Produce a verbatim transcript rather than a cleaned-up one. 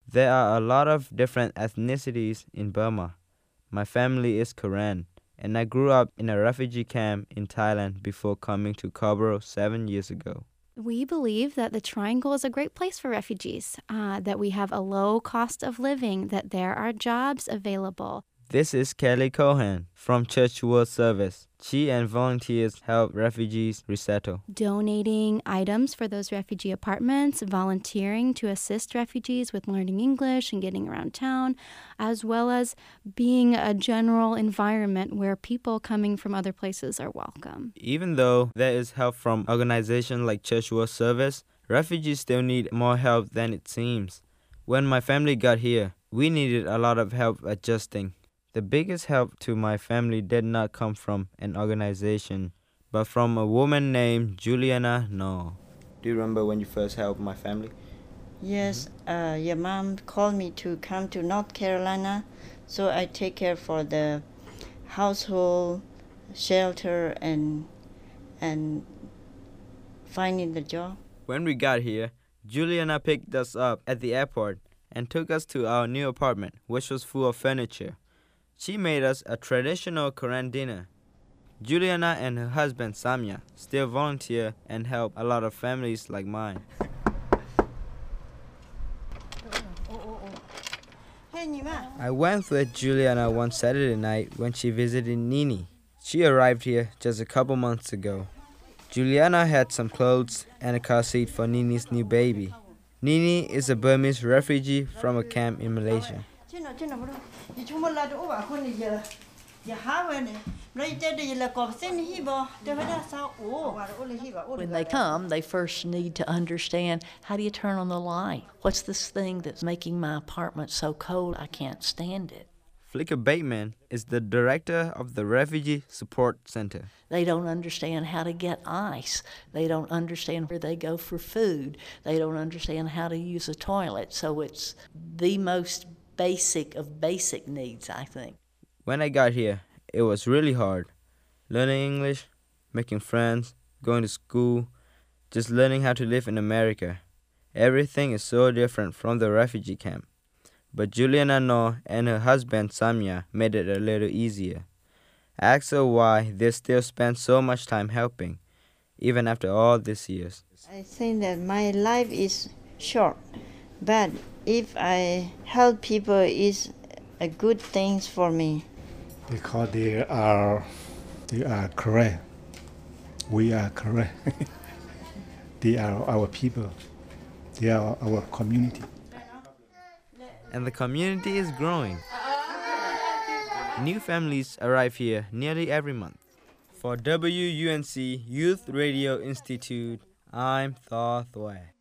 There are a lot of different ethnicities in Burma. My family is Karen, and I grew up in a refugee camp in Thailand before coming to Kabro seven years ago. We believe that the Triangle is a great place for refugees, uh, that we have a low cost of living, that there are jobs available. This is Kelly Cohen from Church World Service. She and volunteers help refugees resettle. Donating items for those refugee apartments, volunteering to assist refugees with learning English and getting around town, as well as being a general environment where people coming from other places are welcome. Even though there is help from organizations like Church World Service, refugees still need more help than it seems. When my family got here, we needed a lot of help adjusting. The biggest help to my family did not come from an organization, but from a woman named Juliana No. Do you remember when you first helped my family? Yes, uh, your mom called me to come to North Carolina, so I take care for the household, shelter, and and finding the job. When we got here, Juliana picked us up at the airport and took us to our new apartment, which was full of furniture. She made us a traditional Korean dinner. Juliana and her husband Samya still volunteer and help a lot of families like mine. I went with Juliana one Saturday night when she visited Nini. She arrived here just a couple months ago. Juliana had some clothes and a car seat for Nini's new baby. Nini is a Burmese refugee from a camp in Malaysia. When they come, they first need to understand, how do you turn on the light? What's this thing that's making my apartment so cold I can't stand it? Flicker Bateman is the director of the Refugee Support Center. They don't understand how to get ice. They don't understand where they go for food. They don't understand how to use a toilet. So it's the most basic of basic needs, I think. When I got here, it was really hard. Learning English, making friends, going to school, just learning how to live in America. Everything is so different from the refugee camp. But Juliana No and her husband Samya made it a little easier. I asked her why they still spend so much time helping, even after all these years. I think that my life is short, but if I help people, it's a good thing for me. Because they are, they are correct. We are correct. They are our people. They are our community. And the community is growing. New families arrive here nearly every month. For W U N C Youth Radio Institute, I'm Thaw Thwai.